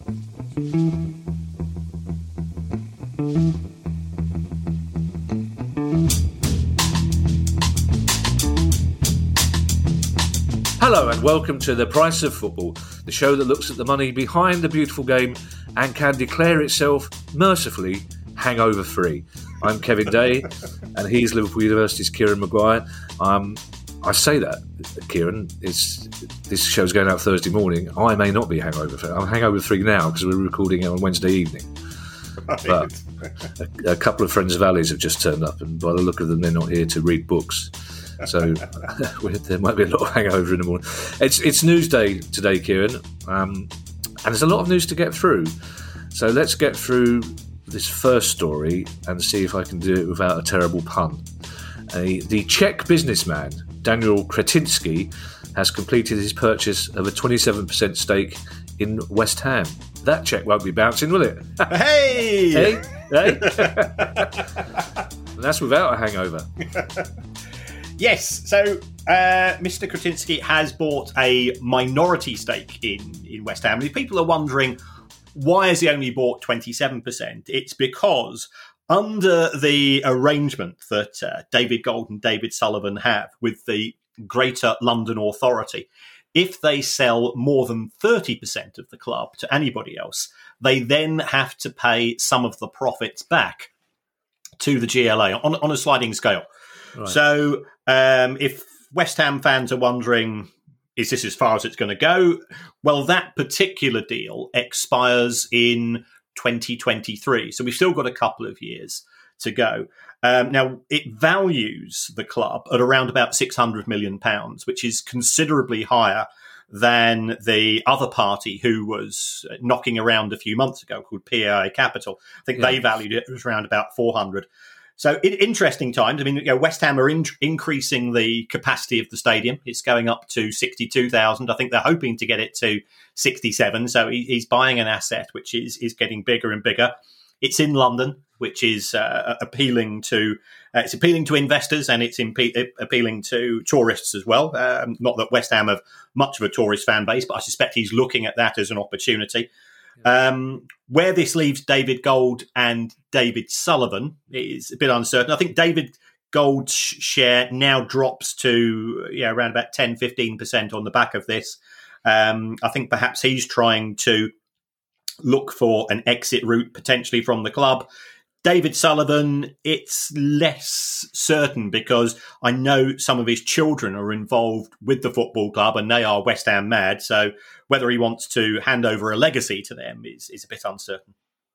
Hello and welcome to The Price of Football, the show that looks at the money behind the beautiful game and can declare itself mercifully hangover-free. I'm Kevin Day and he's Liverpool University's Kieran Maguire. I say that, Kieran, this show's going out Thursday morning. I may not be hangover-free. I'm hangover-free now because we're recording it on Wednesday evening. Right. But a couple of friends of Ali's have just turned up and by the look of them, they're not here to read books. So there might be a lot of hangover in the morning. It's news day today, Kieran, and there's a lot of news to get through. So let's get through this first story and see if I can do it without a terrible pun. The Czech businessman, Daniel Kretinsky, has completed his purchase of a 27% stake in West Ham. That check won't be bouncing, will it? Hey! Hey? And that's without a hangover. Yes, so Mr. Kretinsky has bought a minority stake in West Ham. If people are wondering, why has he only bought 27%? It's because under the arrangement that David Gold and David Sullivan have with the Greater London Authority, if they sell more than 30% of the club to anybody else, they then have to pay some of the profits back to the GLA on a sliding scale. Right. So if West Ham fans are wondering, is this as far as it's going to go? Well, that particular deal expires in 2023. So we've still got a couple of years to go. Now, it values the club at around about £600 million, which is considerably higher than the other party who was knocking around a few months ago called PAI Capital. I think they valued it at around about 400. So interesting times. I mean, West Ham are increasing the capacity of the stadium. It's going up to 62,000. I think they're hoping to get it to 67. So he's buying an asset which is getting bigger and bigger. It's in London, which is appealing to investors and it's appealing to tourists as well. Not that West Ham have much of a tourist fan base, but I suspect he's looking at that as an opportunity. Where this leaves David Gold and David Sullivan is a bit uncertain. I think David Gold's share now drops to around about 10-15% on the back of this. I think perhaps he's trying to look for an exit route potentially from the club. David Sullivan, it's less certain because I know some of his children are involved with the football club and they are West Ham mad. So whether he wants to hand over a legacy to them is a bit uncertain.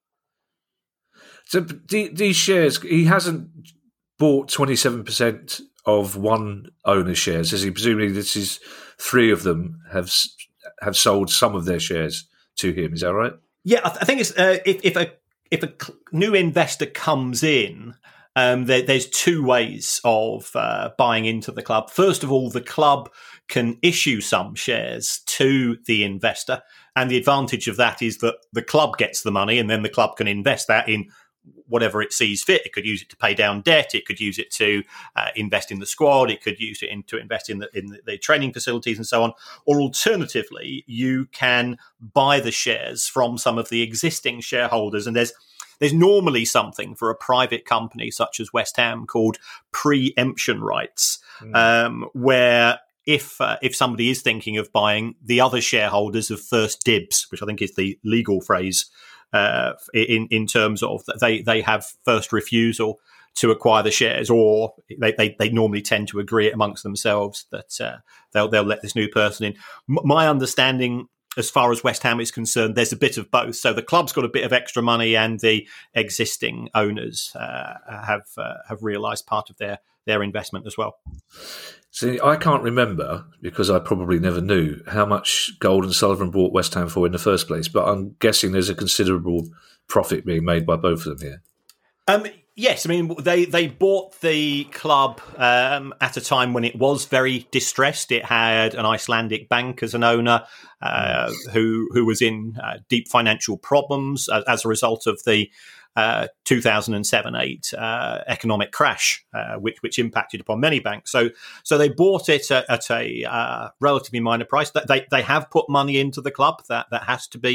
So these shares, he hasn't bought 27% of one owner's shares, has he? Presumably this is three of them have sold some of their shares to him. Is that right? Yeah, I think it's if a new investor comes in, there's two ways of buying into the club. First of all, the club can issue some shares to the investor. And the advantage of that is that the club gets the money and then the club can invest that in whatever it sees fit. It could use it to pay down debt. It could use it to invest in the squad. It could use it to invest in the training facilities and so on. Or alternatively, you can buy the shares from some of the existing shareholders. And there's normally something for a private company such as West Ham called preemption rights, where if somebody is thinking of buying, the other shareholders have first dibs, which I think is the legal phrase in terms of they have first refusal to acquire the shares, or they normally tend to agree amongst themselves that they'll let this new person in. My understanding, as far as West Ham is concerned, there's a bit of both. So the club's got a bit of extra money, and the existing owners have realised part of their investment as well. See, I can't remember, because I probably never knew, how much Gold and Sullivan bought West Ham for in the first place, but I'm guessing there's a considerable profit being made by both of them here. Yes, I mean, they bought the club at a time when it was very distressed. It had an Icelandic bank as an owner who was in deep financial problems as a result of the 2007-8 economic crash, which impacted upon many banks. So they bought it at a relatively minor price. They have put money into the club. That has to be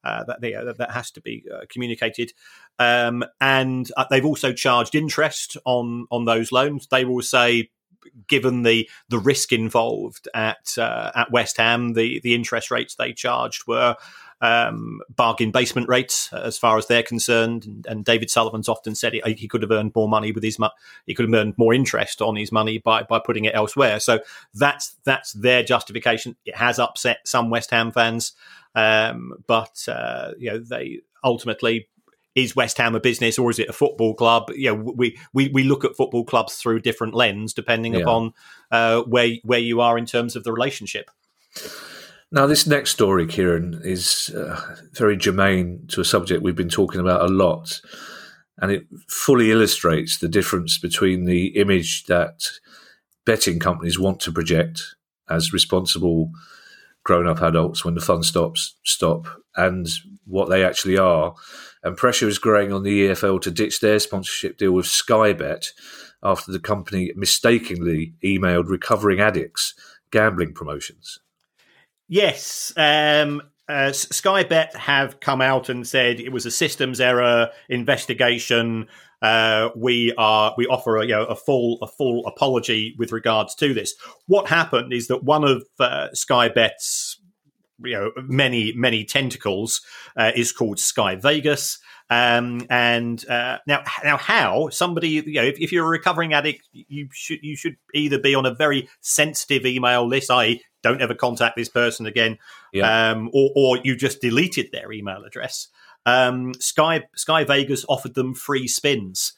that has to be communicated. And they've also charged interest on those loans. They will say, given the risk involved at West Ham, the interest rates they charged were bargain basement rates as far as they're concerned. And David Sullivan's often said he could have earned more money with he could have earned more interest on his money by putting it elsewhere. So that's their justification. It has upset some West Ham fans, but they ultimately. Is West Ham a business or is it a football club? We look at football clubs through different lens depending upon where you are in terms of the relationship. Now, this next story, Kieran, is very germane to a subject we've been talking about a lot, and it fully illustrates the difference between the image that betting companies want to project as responsible grown-up adults when the fun stop, and what they actually are. And pressure is growing on the EFL to ditch their sponsorship deal with Sky Bet after the company mistakenly emailed recovering addicts gambling promotions. Yes. Sky Bet have come out and said it was a systems error investigation. We offer a full apology with regards to this. What happened is that one of Sky Bet's many tentacles is called Sky Vegas. Now how somebody, if you're a recovering addict, you should either be on a very sensitive email list, i.e. don't ever contact this person again, or you just deleted their email address. Sky Vegas offered them free spins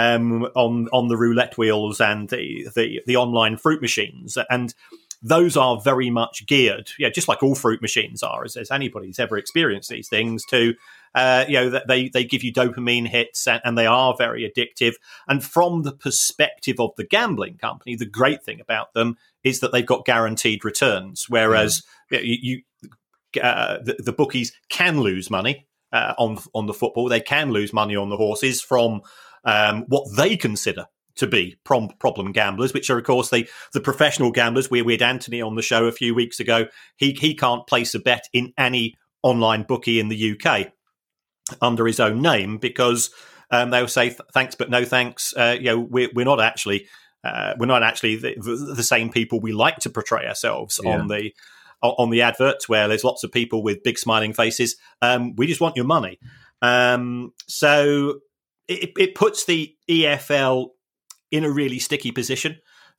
on the roulette wheels and the online fruit machines, and those are very much geared, just like all fruit machines are, as anybody's ever experienced these things, to they give you dopamine hits and they are very addictive. And from the perspective of the gambling company, the great thing about them is that they've got guaranteed returns, whereas the bookies can lose money on the football. They can lose money on the horses from what they consider to be problem gamblers, which are, of course, the professional gamblers. We had Anthony on the show a few weeks ago. He can't place a bet in any online bookie in the UK under his own name because they'll say thanks but no thanks. We're not actually the same people we like to portray ourselves on the adverts, where there's lots of people with big smiling faces. We just want your money. So it puts the EFL in a really sticky position.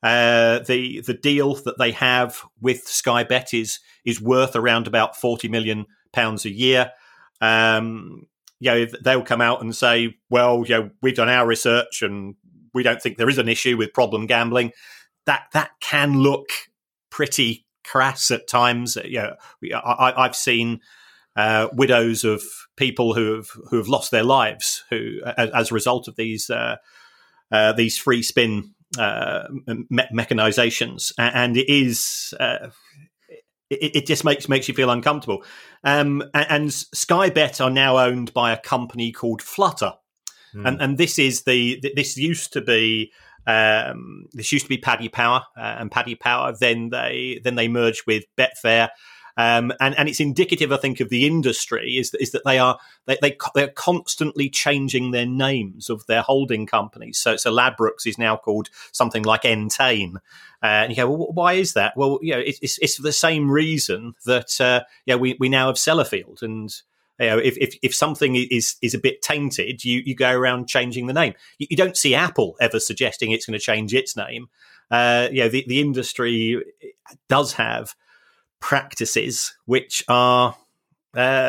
The deal that they have with Sky Bet is worth around about £40 million a year. They'll come out and say, well, we've done our research and we don't think there is an issue with problem gambling. That can look pretty crass at times. I've seen widows of people who have lost their lives as a result of these free spin mechanizations, and it is it just makes you feel uncomfortable. And Sky Bet are now owned by a company called Flutter, and this used to be Paddy Power, and Paddy Power then they merged with Betfair. And it's indicative, I think, of the industry is that they're constantly changing their names of their holding companies. So Ladbrokes is now called something like Entain, and you go, well, why is that? Well, it's for the same reason that we now have Sellafield, and if something is a bit tainted, you go around changing the name. You don't see Apple ever suggesting it's going to change its name. The industry does have practices which are they're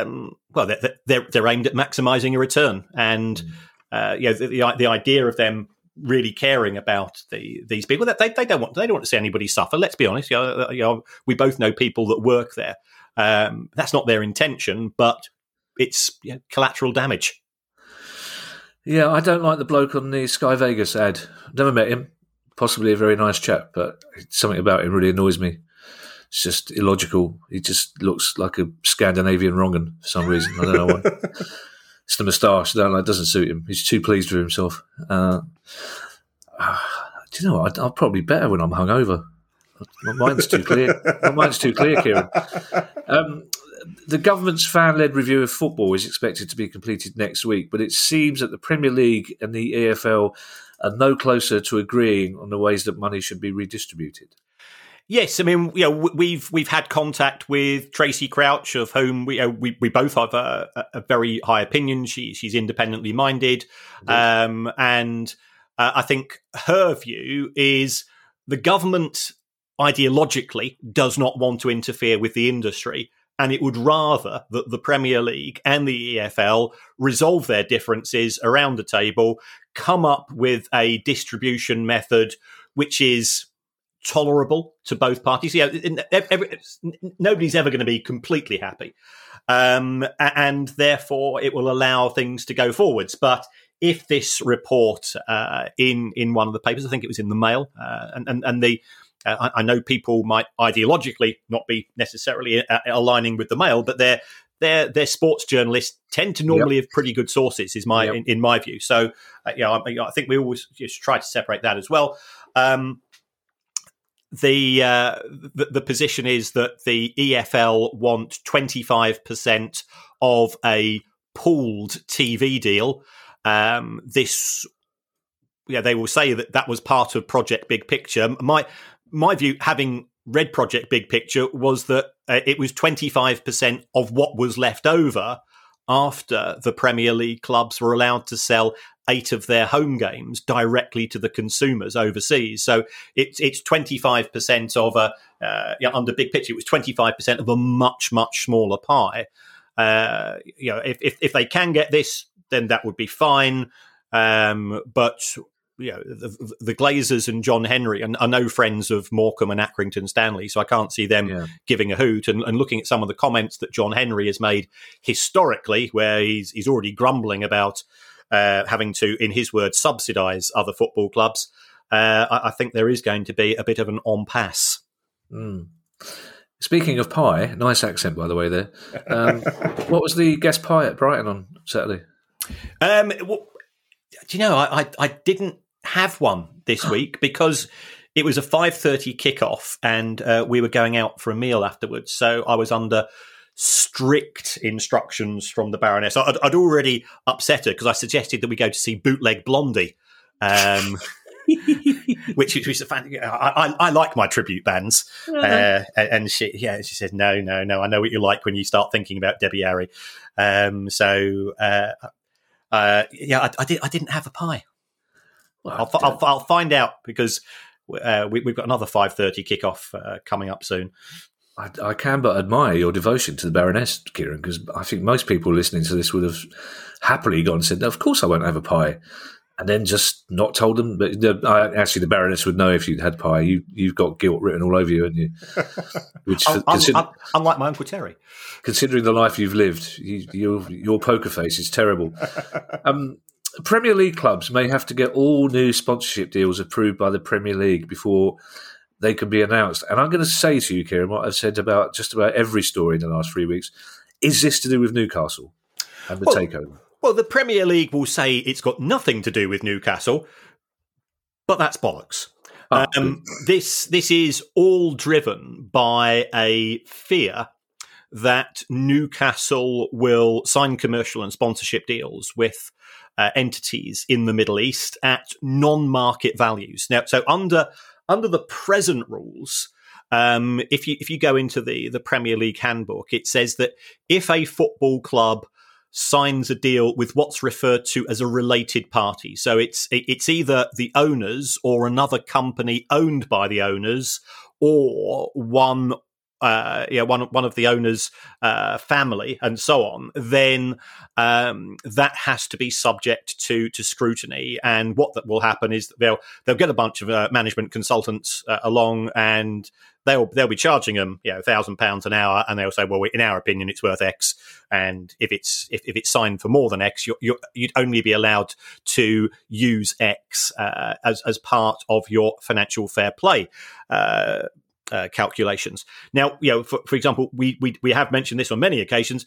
aimed at maximizing a return, and the idea of them really caring about these people, that they don't want to see anybody suffer. Let's be honest, we both know people that work there. That's not their intention, but it's collateral damage. Yeah, I don't like the bloke on the Sky Vegas ad. Never met him. Possibly a very nice chap, but something about him really annoys me. It's just illogical. He just looks like a Scandinavian wrong'un for some reason. I don't know why. It's the moustache. It doesn't suit him. He's too pleased with himself. Do you know what? I'm probably better when I'm hungover. My mind's too clear. Kieran. the government's fan-led review of football is expected to be completed next week, but it seems that the Premier League and the EFL are no closer to agreeing on the ways that money should be redistributed. Yes, I mean, we've had contact with Tracy Crouch, of whom we both have a very high opinion. She's independently minded, and I think her view is the government ideologically does not want to interfere with the industry, and it would rather that the Premier League and the EFL resolve their differences around the table, come up with a distribution method which is tolerable to both parties. Nobody's ever going to be completely happy, and therefore it will allow things to go forwards. But if this report in one of the papers, I think it was in the Mail, I know people might ideologically not be necessarily aligning with the Mail, but their sports journalists tend to normally have pretty good sources, in my view. So I think we always just try to separate that as well. The position is that the EFL want 25% of a pooled TV deal. They will say that was part of Project Big Picture. My view, having read Project Big Picture, was that it was 25% of what was left over after the Premier League clubs were allowed to sell 8 of their home games directly to the consumers overseas. So it's 25% of under Big Picture, it was 25% of a much, much smaller pie. If they can get this, then that would be fine. But the Glazers and John Henry are no friends of Morecambe and Accrington Stanley, so I can't see them giving a hoot. And looking at some of the comments that John Henry has made historically, where he's already grumbling about having to, in his words, subsidise other football clubs, I think there is going to be a bit of an en passe. Mm. Speaking of pie, nice accent, by the way, there. What was the guest pie at Brighton on Saturday? Do you know, I didn't have one this week because it was a 5:30 kickoff and we were going out for a meal afterwards. So I was under strict instructions from the Baroness. I'd already upset her because I suggested that we go to see Bootleg Blondie, which is a fan. I like my tribute bands, and she said no. I know what you like when you start thinking about Debbie Harry. I didn't have a pie. Well, I'll find out because we've got another 5:30 kickoff coming up soon. I can but admire your devotion to the Baroness, Kieran, because I think most people listening to this would have happily gone and said, no, of course I won't have a pie, and then just not told them. But actually, the Baroness would know if you'd had pie. You've got guilt written all over you, haven't you? Which, unlike my Uncle Terry. Considering the life you've lived, your poker face is terrible. Premier League clubs may have to get all new sponsorship deals approved by the Premier League before they can be announced. And I'm going to say to you, Kieran, what I've said about just about every story in the last 3 weeks. Is this to do with Newcastle and the takeover? Well, the Premier League will say it's got nothing to do with Newcastle, but that's bollocks. This is all driven by a fear that Newcastle will sign commercial and sponsorship deals with entities in the Middle East at non-market values. Now, so under the present rules, if you go into the Premier League handbook, it says that if a football club signs a deal with what's referred to as a related party, so it's either the owners or another company owned by the owners, or one of the owners' family, and so on, then that has to be subject to scrutiny. And what that will happen is they'll get a bunch of management consultants along, and they'll be charging them £1,000 an hour, and they'll say, well, in our opinion, it's worth X, and if it's signed for more than X, you'd only be allowed to use X as part of your financial fair play calculations. Now, for example, we have mentioned this on many occasions.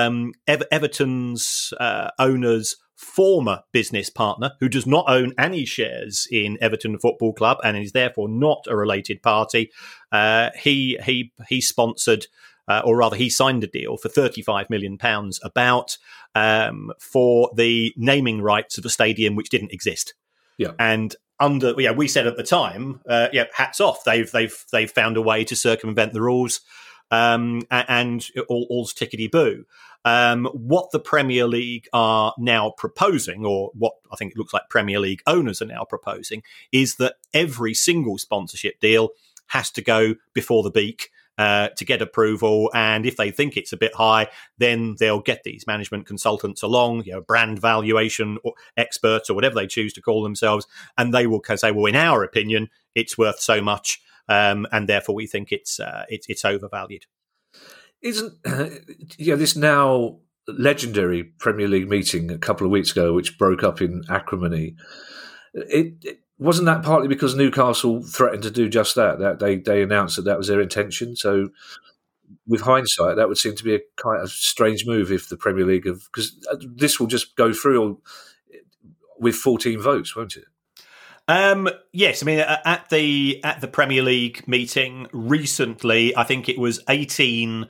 Everton's owner's former business partner, who does not own any shares in Everton Football Club and is therefore not a related party, he sponsored or rather he signed a deal for £35 million about for the naming rights of a stadium which didn't exist. Yeah. And we said at the time, hats off. They've found a way to circumvent the rules, and all's tickety boo. What the Premier League are now proposing, or what I think it looks like Premier League owners are now proposing, is that every single sponsorship deal has to go before the beak to get approval, and if they think it's a bit high, then they'll get these management consultants along, brand valuation experts or whatever they choose to call themselves, and they will say, well, in our opinion, it's worth so much, and therefore we think it's overvalued. Isn't this now legendary Premier League meeting a couple of weeks ago, which broke up in acrimony? It wasn't that partly because Newcastle threatened to do just that? That they announced that was their intention. So, with hindsight, that would seem to be a strange move if the Premier League because this will just go through with 14 votes, won't it? Yes, I mean at the Premier League meeting recently, I think it was 18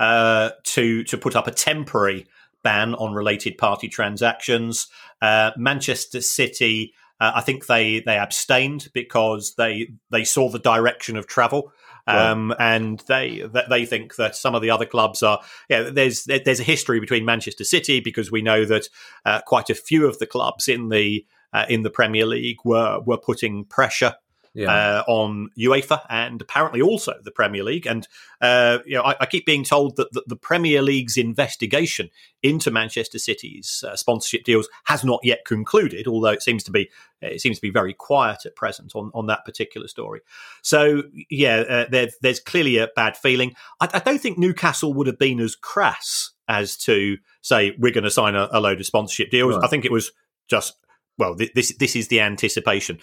to put up a temporary ban on related party transactions. Manchester City. I think they abstained because they saw the direction of travel, right. And they think that some of the other clubs are. There's a history between Manchester City because we know that quite a few of the clubs in the Premier League were putting pressure on UEFA and apparently also the Premier League. And I keep being told that the Premier League's investigation into Manchester City's sponsorship deals has not yet concluded, although it seems to be very quiet at present on that particular story. So there's clearly a bad feeling. I don't think Newcastle would have been as crass as to say we're going to sign a load of sponsorship deals. Right. I think it was just this is the anticipation.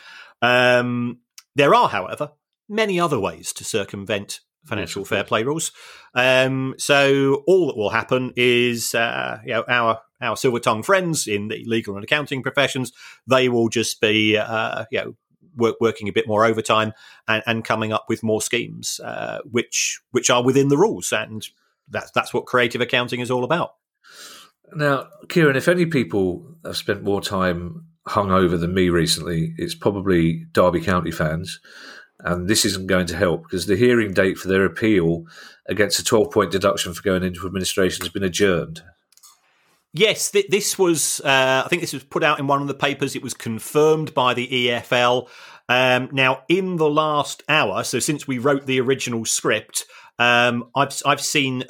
There are, however, many other ways to circumvent financial fair play rules. So all that will happen is our silver-tongued friends in the legal and accounting professions, they will just be working a bit more overtime and coming up with more schemes which are within the rules, and that's what creative accounting is all about. Now, Kieran, if any people have spent more time hungover than me recently, it's probably Derby County fans. And this isn't going to help because the hearing date for their appeal against a 12-point deduction for going into administration has been adjourned. Yes, this was, I think this was put out in one of the papers. It was confirmed by the EFL. Now, in the last hour, so since we wrote the original script, I've seen,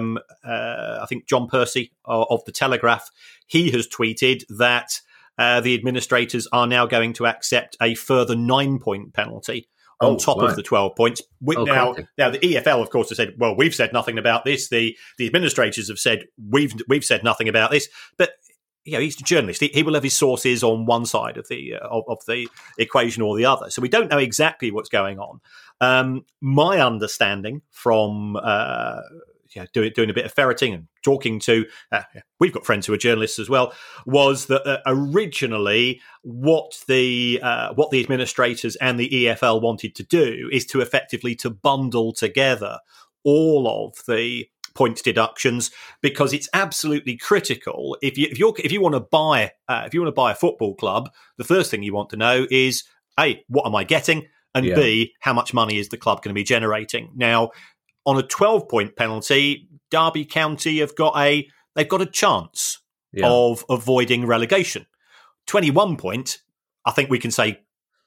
I think John Percy of The Telegraph, he has tweeted that the administrators are now going to accept a further 9-point penalty on top of the 12 points. Now, the EFL, of course, has said, well, we've said nothing about this. The administrators have said, we've said nothing about this. But, he's a journalist. He will have his sources on one side of the equation or the other. So we don't know exactly what's going on. My understanding from doing a bit of ferreting and talking to, we've got friends who are journalists as well, was that originally what the administrators and the EFL wanted to do is to effectively to bundle together all of the points deductions, because it's absolutely critical. If you want to buy a football club, the first thing you want to know is A, what am I getting, and B, how much money is the club going to be generating? Now, on a 12-point penalty, Derby County have got a chance of avoiding relegation. 21-point, I think we can say,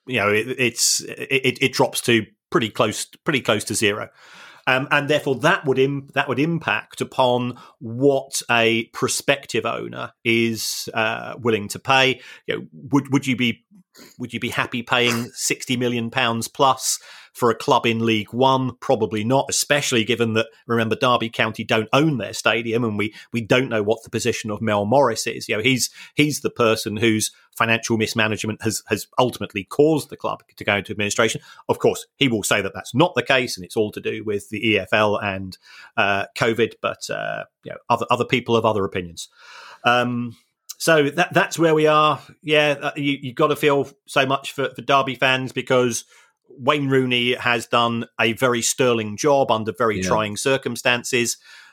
it drops to pretty close to zero, and therefore that would impact upon what a prospective owner is willing to pay. Would you be happy paying £60 million plus for a club in League One? Probably not, especially given that, remember, Derby County don't own their stadium, and we don't know what the position of Mel Morris is. He's the person whose financial mismanagement has ultimately caused the club to go into administration. Of course, he will say that that's not the case, and it's all to do with the EFL and COVID. But other people have other opinions. So that's where we are. Yeah, you've got to feel so much for Derby fans, because Wayne Rooney has done a very sterling job under very trying circumstances.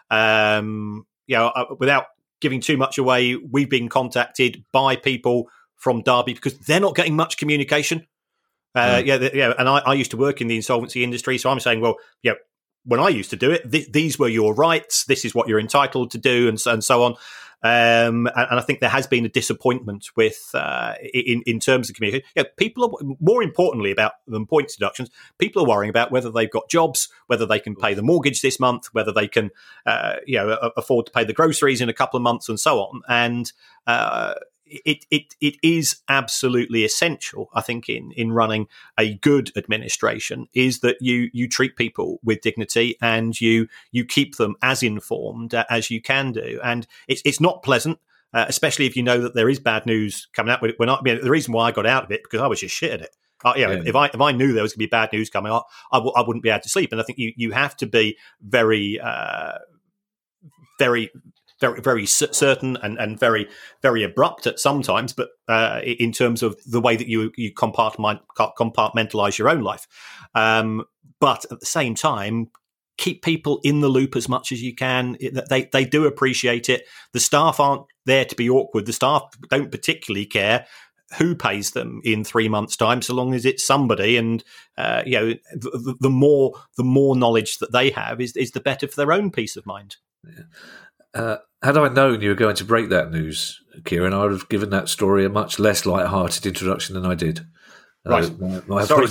Without giving too much away, we've been contacted by people from Derby because they're not getting much communication. And I used to work in the insolvency industry, so I'm saying, well, when I used to do it, these were your rights. This is what you're entitled to do, and so on. And I think there has been a disappointment with in terms of communication. People are, more importantly than points deductions, people are worrying about whether they've got jobs, whether they can pay the mortgage this month, whether they can afford to pay the groceries in a couple of months, and so on. And it is absolutely essential, I think, in running a good administration, is that you treat people with dignity and you keep them as informed as you can do. And it's not pleasant, especially if you know that there is bad news coming out. The reason why I got out of it, because I was just shit at it. If I knew there was going to be bad news coming up, I wouldn't be able to sleep. And I think you have to be very very certain and very, very abrupt at sometimes, but in terms of the way that you compartmentalize your own life. But at the same time, keep people in the loop as much as you can. They do appreciate it. The staff aren't there to be awkward. The staff don't particularly care who pays them in 3 months' time, so long as it's somebody. And the more knowledge that they have is the better for their own peace of mind. Yeah. Had I known you were going to break that news, Kieran, I would have given that story a much less light-hearted introduction than I did. Right. Sorry,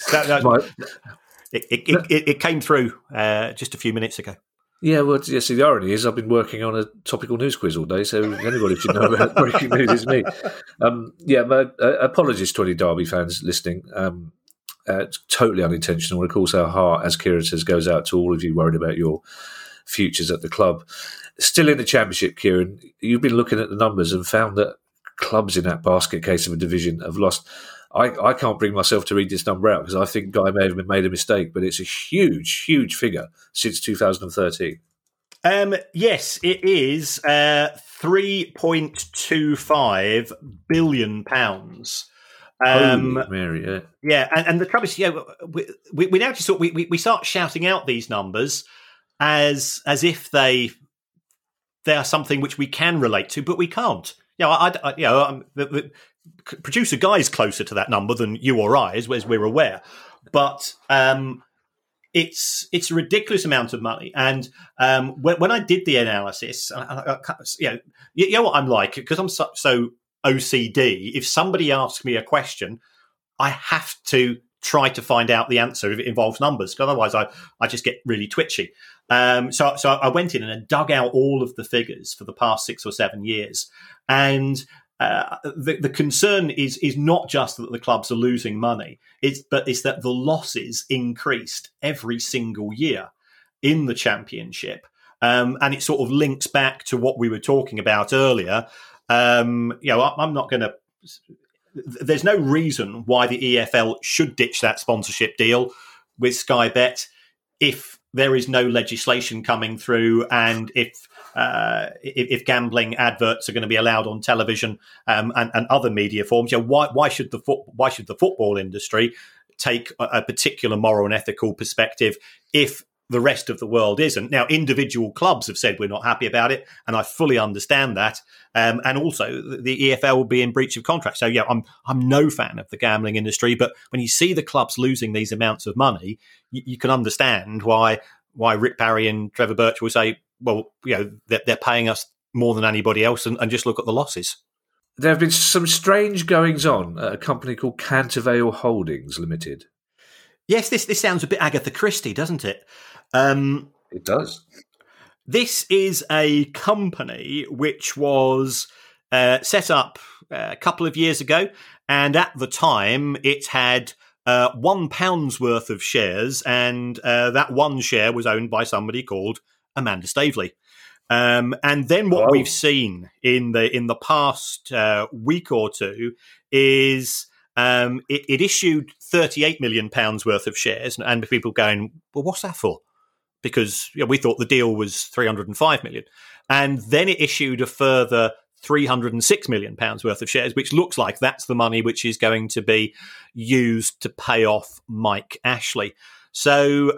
it came through just a few minutes ago. Yeah, well, yes, the irony is I've been working on a topical news quiz all day, so anybody should know about breaking news is me. Apologies to any Derby fans listening. It's totally unintentional. Of course, our heart, as Kieran says, goes out to all of you worried about your futures at the club. Still in the Championship, Kieran, you've been looking at the numbers and found that clubs in that basket case of a division have lost. I can't bring myself to read this number out because I think Guy may have made a mistake, but it's a huge, huge figure since 2013. Yes, it is £3.25 billion. Holy Mary, yeah, and the trouble is, we now just sort we start shouting out these numbers as if they are something which we can relate to, but we can't. The producer Guy's closer to that number than you or I, as we're aware, but it's a ridiculous amount of money. And when I did the analysis, you know what I'm like, because I'm so OCD. If somebody asks me a question, I have to try to find out the answer if it involves numbers, because otherwise I just get really twitchy. So I went in and I dug out all of the figures for the past 6 or 7 years, and the concern is not just that the clubs are losing money, but it's that the losses increased every single year in the Championship, and it sort of links back to what we were talking about earlier. I'm not going to. There's no reason why the EFL should ditch that sponsorship deal with Sky Bet if there is no legislation coming through, and if gambling adverts are going to be allowed on television and other media forms. Why should the football industry take a particular moral and ethical perspective if the rest of the world isn't? Now, individual clubs have said we're not happy about it, and I fully understand that. And also, the EFL will be in breach of contract. So, I'm no fan of the gambling industry, but when you see the clubs losing these amounts of money, you can understand why Rick Barry and Trevor Birch will say, well, they're paying us more than anybody else, and just look at the losses. There have been some strange goings on at a company called Cantervale Holdings Limited. Yes, this sounds a bit Agatha Christie, doesn't it? It does. This is a company which was set up a couple of years ago, and at the time it had £1 worth of shares, and that one share was owned by somebody called Amanda Staveley. And then what we've seen in the past week or two is it issued £38 million worth of shares, and people going, well, what's that for? Because we thought the deal was 305 million. And then it issued a further £306 million worth of shares, which looks like that's the money which is going to be used to pay off Mike Ashley. So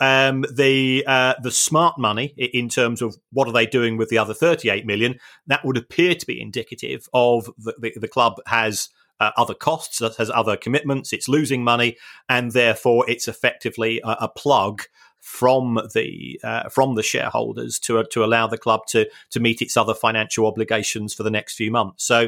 the smart money in terms of what are they doing with the other 38 million, that would appear to be indicative of the club has other costs, has other commitments, it's losing money, and therefore it's effectively a plug from the shareholders to allow the club to meet its other financial obligations for the next few months. So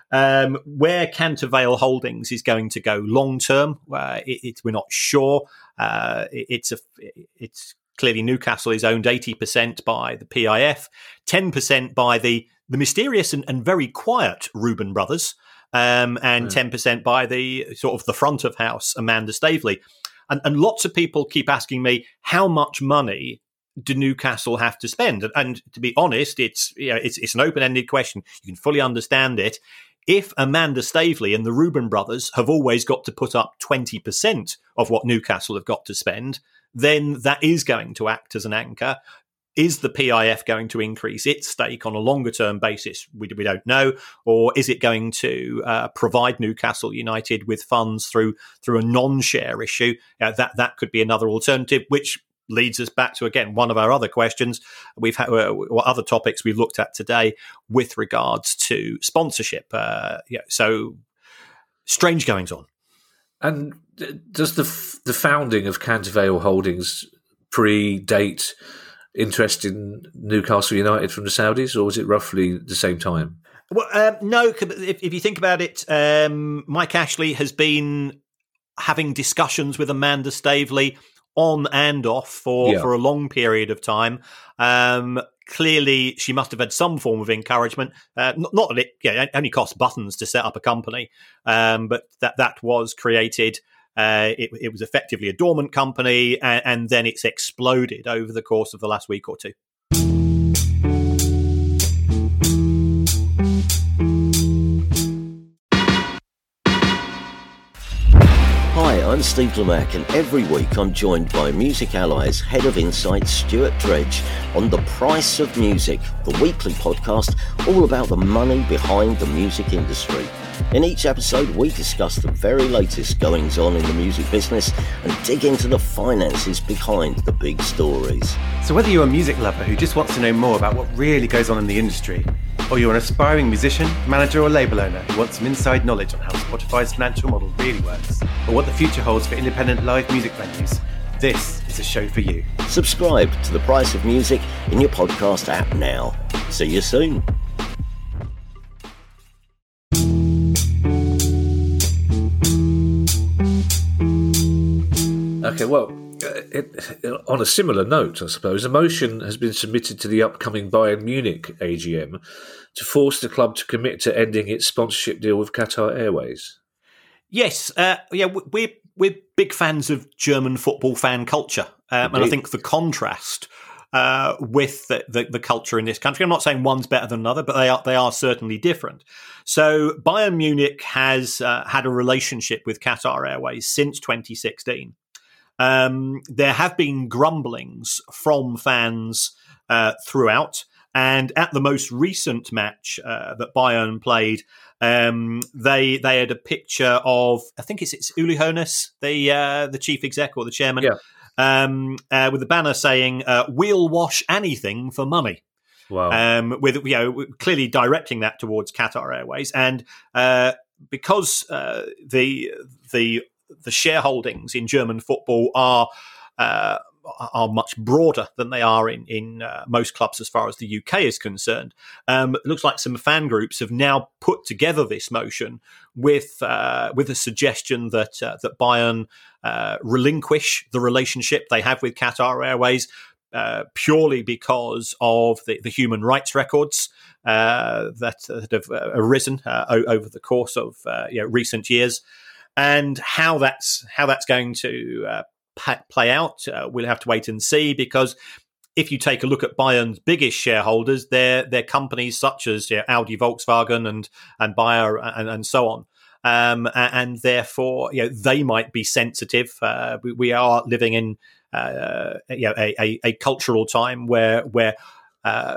where Cantervale Holdings is going to go long term, we're not sure. It's clearly Newcastle is owned 80% by the PIF, 10% by the mysterious and very quiet Reuben brothers, and 10% by the sort of the front of house Amanda Staveley. And lots of people keep asking me, how much money do Newcastle have to spend? And to be honest, it's an open-ended question. You can fully understand it. If Amanda Staveley and the Reuben brothers have always got to put up 20% of what Newcastle have got to spend, then that is going to act as an anchor. Is the PIF going to increase its stake on a longer-term basis? We don't know. Or is it going to provide Newcastle United with funds through a non-share issue? That could be another alternative, which leads us back to, again, one of our other questions we've had, or other topics we've looked at today with regards to sponsorship. So strange goings on. And does the founding of Cantervale Holdings predate interest in Newcastle United from the Saudis, or was it roughly the same time? Well, no. If you think about it, Mike Ashley has been having discussions with Amanda Staveley on and off for a long period of time. Clearly, she must have had some form of encouragement. Not that it only costs buttons to set up a company, but that was created. It was effectively a dormant company, and then it's exploded over the course of the last week or two. Hi, I'm Steve Lamack, and every week I'm joined by Music Ally's Head of Insight, Stuart Dredge, on The Price of Music, the weekly podcast all about the money behind the music industry. In each episode, we discuss the very latest goings-on in the music business and dig into the finances behind the big stories. So whether you're a music lover who just wants to know more about what really goes on in the industry, or you're an aspiring musician, manager or label owner who wants some inside knowledge on how Spotify's financial model really works, or what the future holds for independent live music venues, this is a show for you. Subscribe to The Price of Music in your podcast app now. See you soon. Okay, well, on a similar note, I suppose, a motion has been submitted to the upcoming Bayern Munich AGM to force the club to commit to ending its sponsorship deal with Qatar Airways. Yes, we're big fans of German football fan culture, and I think the contrast with the culture in this country, I'm not saying one's better than another, but they are certainly different. So Bayern Munich has had a relationship with Qatar Airways since 2016. There have been grumblings from fans throughout, and at the most recent match that Bayern played, they had a picture of, I think it's Uli Hoeneß, the chief exec or the chairman, with a banner saying "We'll wash anything for money." Wow! With clearly directing that towards Qatar Airways, and because the shareholdings in German football are much broader than they are in most clubs as far as the UK is concerned. It looks like some fan groups have now put together this motion with a suggestion that Bayern relinquish the relationship they have with Qatar Airways purely because of the human rights records that have arisen over the course of recent years. And how that's going to play out, we'll have to wait and see, because if you take a look at Bayern's biggest shareholders, they're companies such as Audi, Volkswagen, and Bayer, and so on. And therefore, they might be sensitive. We are living in a cultural time where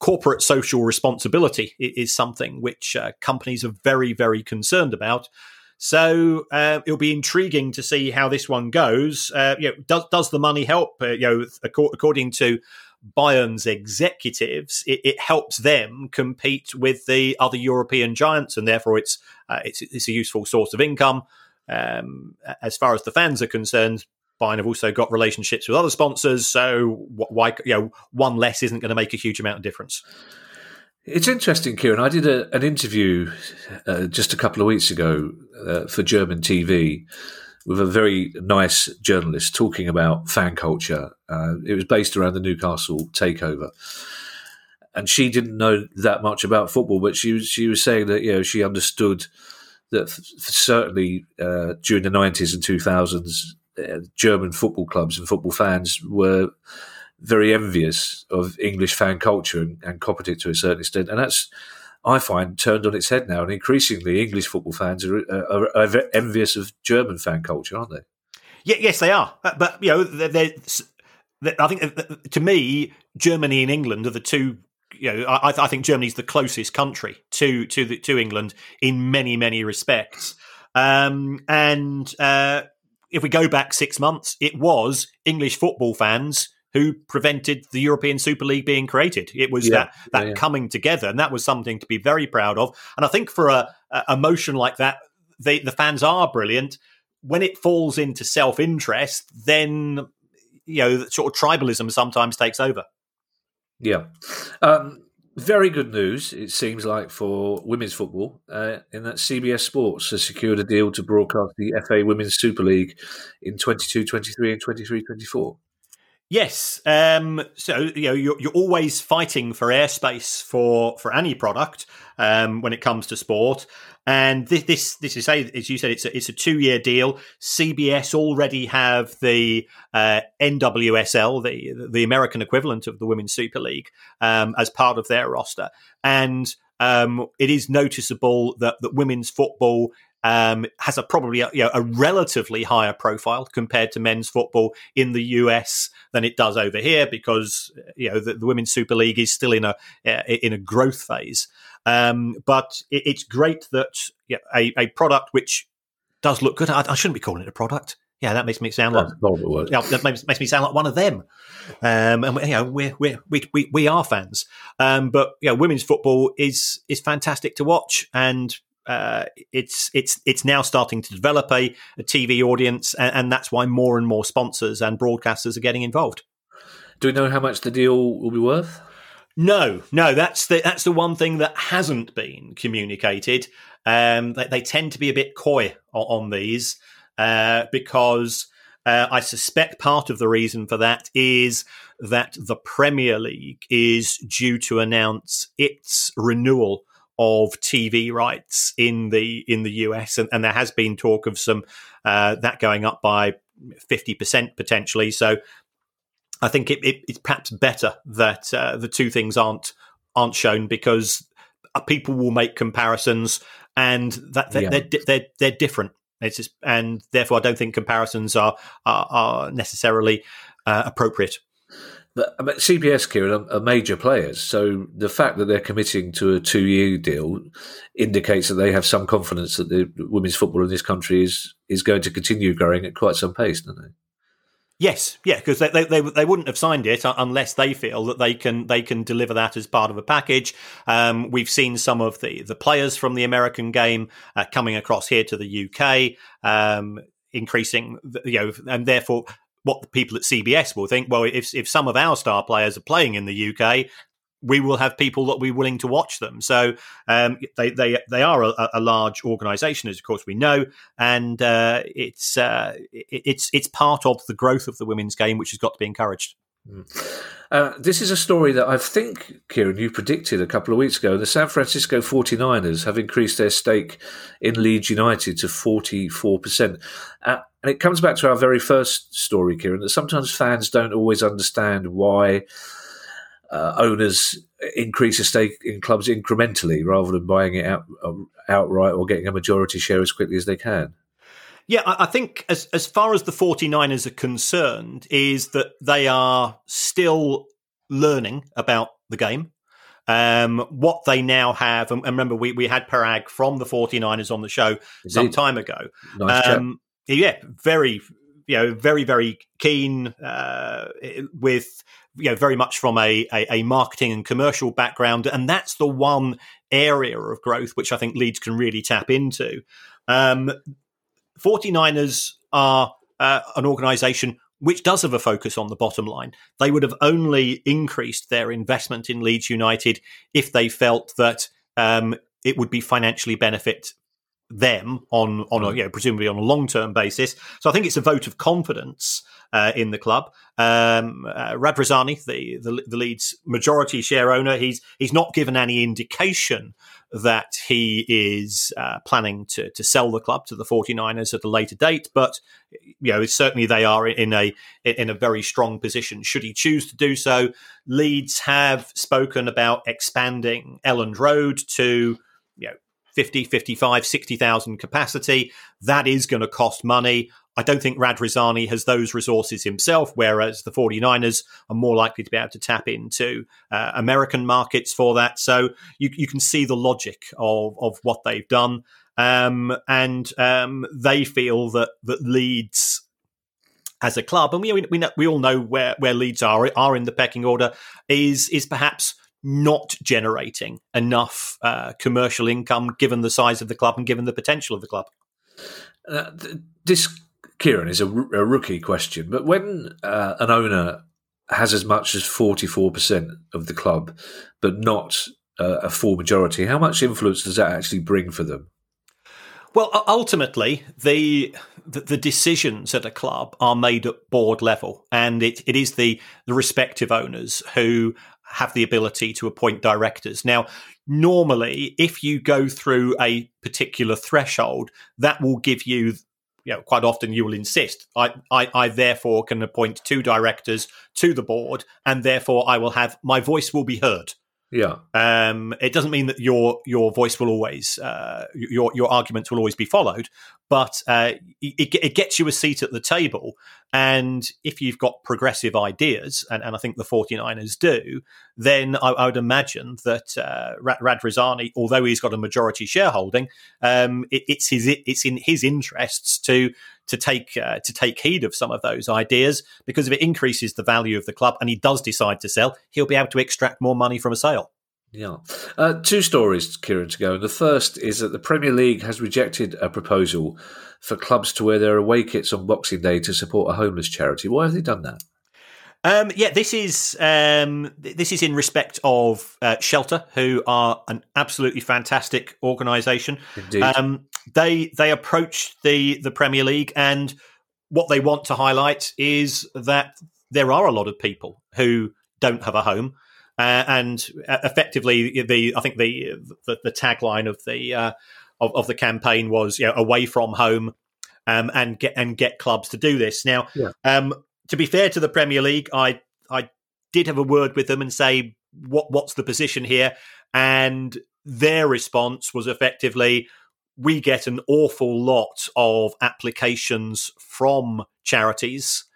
corporate social responsibility is something which companies are very, very concerned about. So it'll be intriguing to see how this one goes. Does the money help? According to Bayern's executives, it helps them compete with the other European giants, and therefore it's a useful source of income. As far as the fans are concerned, Bayern have also got relationships with other sponsors, so why one less isn't going to make a huge amount of difference. It's interesting, Kieran. I did an interview just a couple of weeks ago for German TV with a very nice journalist talking about fan culture. It was based around the Newcastle takeover. And she didn't know that much about football, but she was saying that she understood that certainly during the 90s and 2000s, German football clubs and football fans were very envious of English fan culture and copied it to a certain extent. And that's, I find, turned on its head now. And increasingly, English football fans are envious of German fan culture, aren't they? Yeah, yes, they are. But, I think, to me, Germany and England are the two. I think Germany's the closest country to England in many, many respects. If we go back 6 months, it was English football fans who prevented the European Super League being created. It was that coming together, and that was something to be very proud of. And I think for a motion like that, the fans are brilliant. When it falls into self-interest, then sort of tribalism sometimes takes over. Yeah. Very good news, it seems like, for women's football, in that CBS Sports has secured a deal to broadcast the FA Women's Super League in 22-23 and 23-24. Yes. So you're always fighting for airspace for any product when it comes to sport. And this is, as you said, it's a 2-year deal. CBS already have the NWSL, the American equivalent of the Women's Super League, as part of their roster. And it is noticeable that women's football has probably a relatively higher profile compared to men's football in the US than it does over here, because the Women's Super League is still in a growth phase. But it's great that a product which does look good. I shouldn't be calling it a product. Yeah, that makes me sound like that makes me sound like one of them. And we are fans. But women's football is fantastic to watch, and it's now starting to develop a TV audience, and that's why more and more sponsors and broadcasters are getting involved. Do we know how much the deal will be worth? No, that's the one thing that hasn't been communicated. They tend to be a bit coy on these because I suspect part of the reason for that is that the Premier League is due to announce its renewal of TV rights in the US, and there has been talk of some that going up by 50% potentially. So I think it's perhaps better that the two things aren't shown, because people will make comparisons, and that they're different. It's just, and therefore I don't think comparisons are necessarily appropriate. But CBS, Kieran, are major players, so the fact that they're committing to a 2-year deal indicates that they have some confidence that the women's football in this country is going to continue growing at quite some pace, don't they? Yes, yeah, because they wouldn't have signed it unless they feel that they can deliver that as part of a package. We've seen some of the players from the American game coming across here to the UK, increasing, and therefore what the people at CBS will think. Well, if some of our star players are playing in the UK, we will have people that will be willing to watch them. So they are a large organisation, as of course we know, and it's part of the growth of the women's game, which has got to be encouraged. This is a story that I think, Kieran, you predicted a couple of weeks ago. The San Francisco 49ers have increased their stake in Leeds United to 44%. And it comes back to our very first story, Kieran, that sometimes fans don't always understand why owners increase a stake in clubs incrementally rather than buying it outright or getting a majority share as quickly as they can. Yeah, I think as far as the 49ers are concerned, is that they are still learning about the game. What they now have, and remember, we had Parag from the 49ers on the show some time ago. Nice chap. Yeah, very, very, very keen with, very much from a marketing and commercial background. And that's the one area of growth which I think Leeds can really tap into. 49ers are an organisation which does have a focus on the bottom line. They would have only increased their investment in Leeds United if they felt that it would be financially benefit them on presumably on a long-term basis. So I think it's a vote of confidence in the club. Radrizzani, the Leeds majority share owner, he's not given any indication that he is planning to sell the club to the 49ers at a later date, but certainly they are in a very strong position should he choose to do so. Leeds have spoken about expanding Elland Road to 50, 55, 60,000 capacity. That is going to cost money. I don't think Radrizzani has those resources himself, whereas the 49ers are more likely to be able to tap into American markets for that. So you can see the logic of what they've done. And they feel that Leeds as a club, and we all know where Leeds are in the pecking order, is perhaps not generating enough commercial income given the size of the club and given the potential of the club. This, Kieran, is a rookie question, but when an owner has as much as 44% of the club but not a full majority, how much influence does that actually bring for them? Well, ultimately, the decisions at a club are made at board level, and it is the respective owners who have the ability to appoint directors. Now, normally, if you go through a particular threshold, that will give you, quite often you will insist, I therefore can appoint 2 directors to the board, and therefore my voice will be heard. Yeah. It doesn't mean that your voice will always, your arguments will always be followed, but it gets you a seat at the table. And if you've got progressive ideas, and I think the 49ers do, then I would imagine that Radrizzani, although he's got a majority shareholding, it's in his interests to take heed of some of those ideas, because if it increases the value of the club and he does decide to sell, he'll be able to extract more money from a sale. Yeah. 2 stories, Kieran, to go. And the first is that the Premier League has rejected a proposal for clubs to wear their away kits on Boxing Day to support a homeless charity. Why have they done that? This is in respect of Shelter, who are an absolutely fantastic organisation. Indeed. They approached the Premier League, and what they want to highlight is that there are a lot of people who don't have a home, and effectively, I think the tagline of the campaign was away from home, and get clubs to do this. Now, to be fair to the Premier League, I did have a word with them and say, what's the position here? And their response was effectively, we get an awful lot of applications from charities.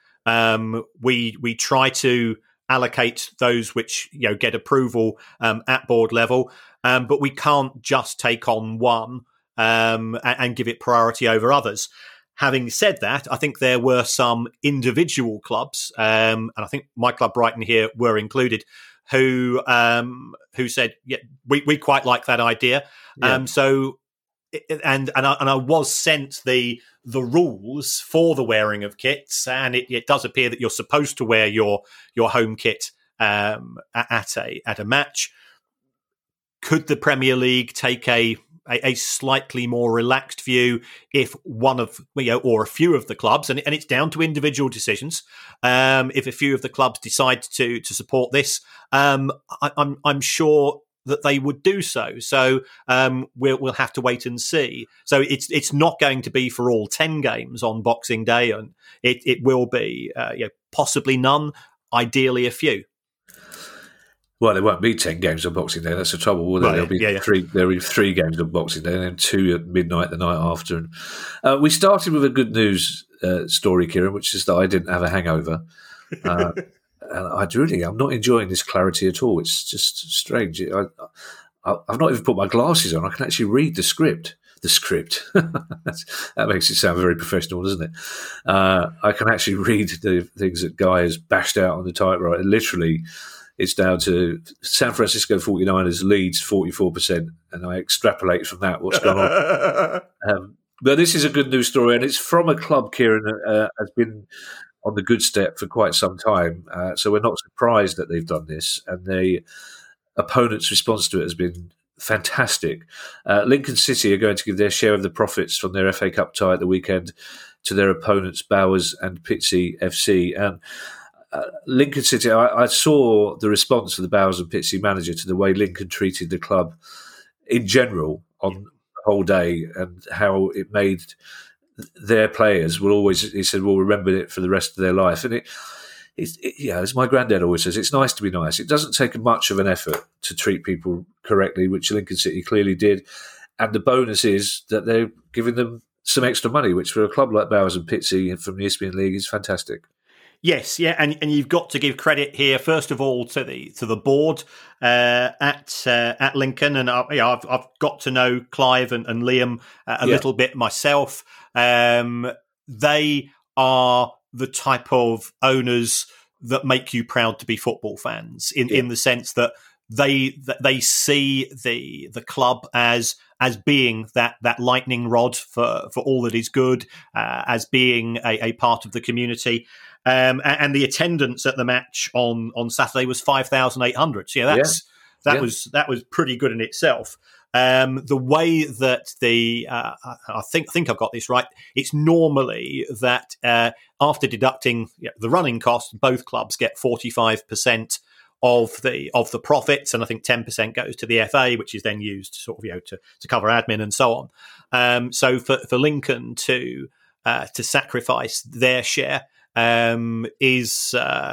We try to allocate those which get approval at board level, but we can't just take on one and give it priority over others. Having said that, I think there were some individual clubs, and I think my club Brighton here were included, who said, we quite like that idea. Yeah. And I was sent the rules for the wearing of kits, and it does appear that you're supposed to wear your home kit at a match. Could the Premier League take a slightly more relaxed view if one of or a few of the clubs, and it's down to individual decisions, if a few of the clubs decide to support this, I'm sure that they would do so. So we'll have to wait and see. So it's not going to be for all 10 games on Boxing Day, and it will be possibly none, ideally a few. Well, there won't be 10 games on Boxing Day. That's the trouble, will there? Right, There'll be 3 games on Boxing Day, and then 2 at midnight the night after. And we started with a good news story, Kieran, which is that I didn't have a hangover. I'm not enjoying this clarity at all. It's just strange. I've not even put my glasses on. I can actually read the script. The script. That makes it sound very professional, doesn't it? I can actually read the things that Guy has bashed out on the typewriter. Literally, it's down to San Francisco 49ers leads 44%, and I extrapolate from that what's gone on. But this is a good news story, and it's from a club, Kieran, that has been on the good step for quite some time. So we're not surprised that they've done this, and the opponent's response to it has been fantastic. Lincoln City are going to give their share of the profits from their FA Cup tie at the weekend to their opponents, Bowers and Pitsea FC. And Lincoln City, I saw the response of the Bowers and Pitsea manager to the way Lincoln treated the club in general on the whole day, and how it made their players will always, he said, will remember it for the rest of their life. And as my granddad always says, it's nice to be nice. It doesn't take much of an effort to treat people correctly, which Lincoln City clearly did. And the bonus is that they're giving them some extra money, which for a club like Bowers and Pitsea from the Isthmian League is fantastic. Yes, yeah, and you've got to give credit here first of all to the board at Lincoln, and I've got to know Clive and Liam a little bit myself. They are the type of owners that make you proud to be football fans, in the sense that they see the club as being that lightning rod for all that is good, as being a part of the community. And the attendance at the match on Saturday was 5,800. So that was pretty good in itself. The way that I think I've got this right. It's normally that after deducting the running costs, both clubs get 45% of the profits, and I think 10% goes to the FA, which is then used to cover admin and so on. So for Lincoln to sacrifice their share is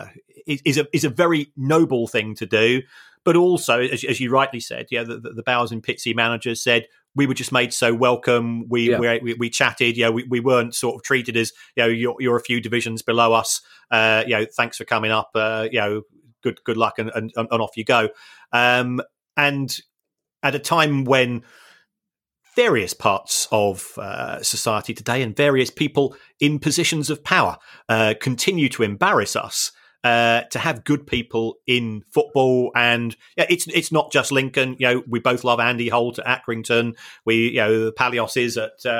a very noble thing to do. But also, as you rightly said, the Bowers and Pitsea managers said we were just made so welcome. We chatted. We weren't sort of treated as you're a few divisions below us. Thanks for coming up. Good luck, and off you go. And at a time when various parts of society today and various people in positions of power continue to embarrass us, to have good people in football, and it's not just Lincoln. We both love Andy Holt at Accrington. The Palioses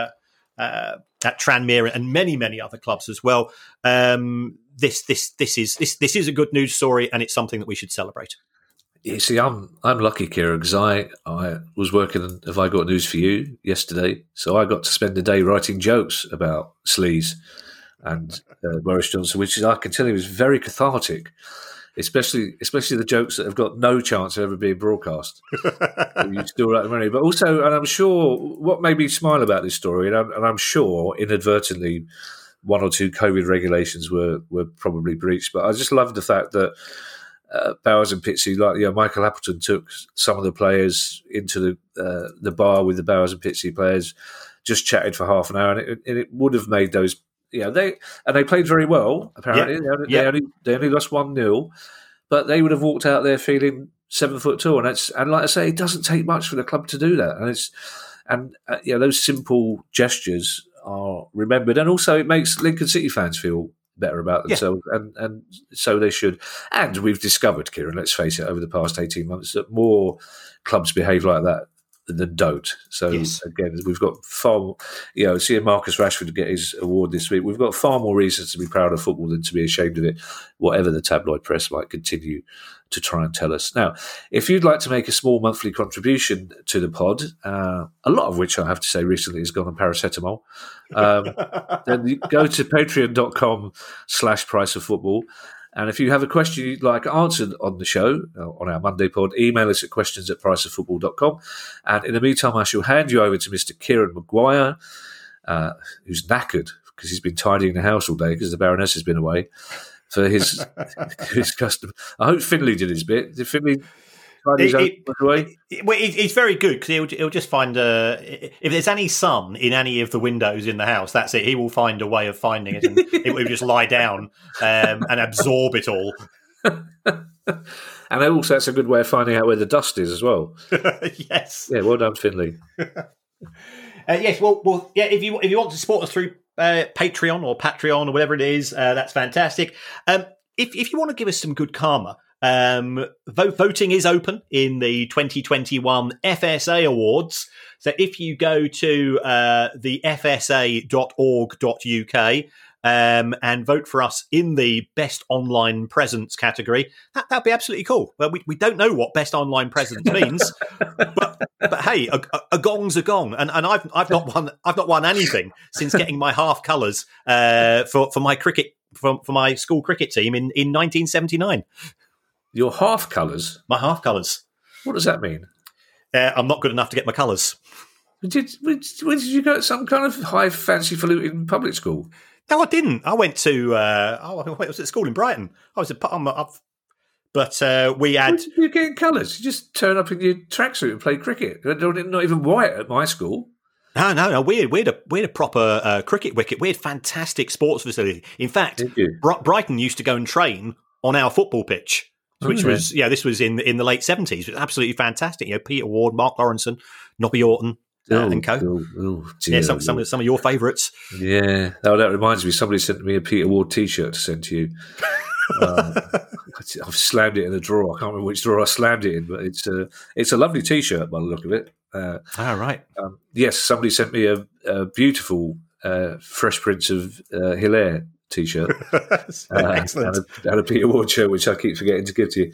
at Tranmere, and many other clubs as well. This is a good news story, and it's something that we should celebrate. You see, I'm lucky, Kieran, because I was working on Have I Got News For You yesterday, so I got to spend the day writing jokes about sleaze and Boris Johnson, which I can tell you is very cathartic, especially the jokes that have got no chance of ever being broadcast. You still write them anyway. But also, and I'm sure what made me smile about this story, and I'm sure inadvertently one or two COVID regulations were probably breached, but I just love the fact that Bowers and Pitsea, Michael Appleton took some of the players into the bar with the Bowers and Pitsea players, just chatted for half an hour, and it would have made those. They played very well. Apparently, they only lost 1-0, but they would have walked out there feeling 7 foot tall. And like I say, it doesn't take much for the club to do that, and those simple gestures are remembered, and also it makes Lincoln City fans feel better about themselves, and so they should. And we've discovered, Kieran, let's face it, over the past 18 months that more clubs behave like that than don't. So again, we've got far more, seeing Marcus Rashford get his award this week, we've got far more reasons to be proud of football than to be ashamed of it, whatever the tabloid press might continue to try and tell us. Now, if you'd like to make a small monthly contribution to the pod, a lot of which I have to say recently has gone on paracetamol, then you go to patreon.com/priceoffootball. And if you have a question you'd like answered on the show, on our Monday pod, email us at questions@priceoffootball.com. And in the meantime, I shall hand you over to Mr. Kieran Maguire, who's knackered because he's been tidying the house all day because the Baroness has been away, for his custom. I hope Finlay did his bit. Did Finlay tidy his own away? It's very good because he'll just find if there's any sun in any of the windows in the house, that's it. He will find a way of finding it, and it will just lie down and absorb it all. And also, that's a good way of finding out where the dust is as well. Yes. Yeah, well done, Finley. Yes. Well, yeah. If you want to support us through Patreon or whatever it is, that's fantastic. If you want to give us some good karma, voting is open in the 2021 FSA Awards. So if you go to the fsa.org.uk and vote for us in the Best Online Presence category, that'd be absolutely cool. Well, we don't know what Best Online Presence means, but hey, a gong's a gong, and I've not won anything since getting my half colours for my cricket for my school cricket team in 1979. Your half colours? My half colours. What does that mean? I'm not good enough to get my colours. Did you go to some kind of high fancy falutin public school? No, I didn't. I went to I was at school in Brighton. I was but we had. You're getting colours. You just turn up in your tracksuit and play cricket. Not even white at my school. No. We had a proper cricket wicket. We had fantastic sports facility. In fact, Brighton used to go and train on our football pitch, which was this was in the late 70s. It was absolutely fantastic. Peter Ward, Mark Lawrenson, Nobby Orton. And co. Some of your favourites. Yeah. Oh, that reminds me. Somebody sent me a Peter Ward T-shirt to send to you. I've slammed it in a drawer. I can't remember which drawer I slammed it in, but it's a lovely T-shirt by the look of it. Right. Yes, somebody sent me a beautiful Fresh Prince of Hilaire T-shirt. Excellent. And a Peter Ward shirt, which I keep forgetting to give to you.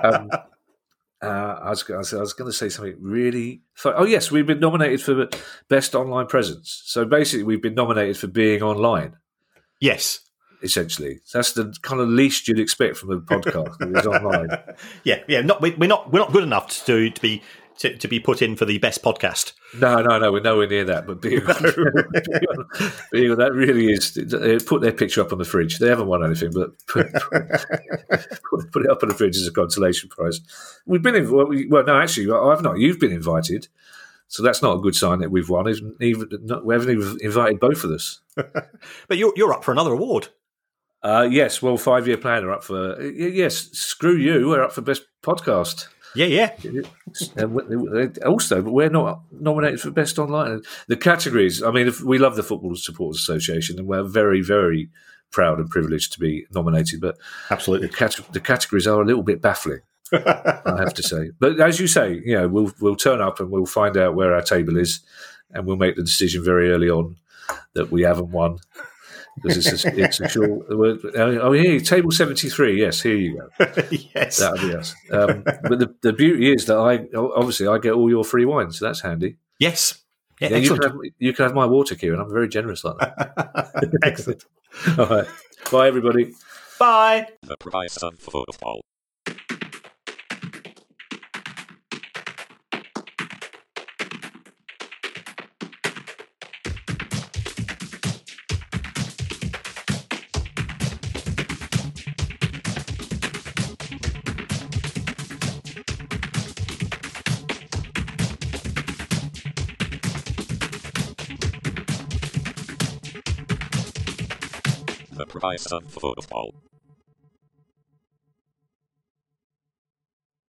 I was going to say something really fun. Oh, yes, we've been nominated for Best Online Presence. So basically, we've been nominated for being online. Yes. Essentially. That's the kind of least you'd expect from a podcast that is online. Yeah. We're not good enough to be put in for the best podcast. No, we're nowhere near that. But being that really is. Put their picture up on the fridge. They haven't won anything, but put it up on the fridge as a consolation prize. We've been no, actually, I've not. You've been invited, so that's not a good sign that we've won. We haven't even invited both of us. But you're up for another award. Yes. Well, 5-year plan are up for. Yes. Screw you. We're up for best podcast. Yeah. Also, but we're not nominated for Best Online. The categories, I mean, we love the Football Supporters Association and we're very, very proud and privileged to be nominated, but absolutely, the categories are a little bit baffling, I have to say. But as you say, we'll turn up and we'll find out where our table is and we'll make the decision very early on that we haven't won. Because it's a short. Oh, here, table 73. Yes, here you go. Yes, that'll be us. But the beauty is that I get all your free wine, so that's handy. Yes, yeah, you can have my water, Kieran. I'm very generous like that. Excellent. All right, bye everybody. Bye. The price of football. The price of football.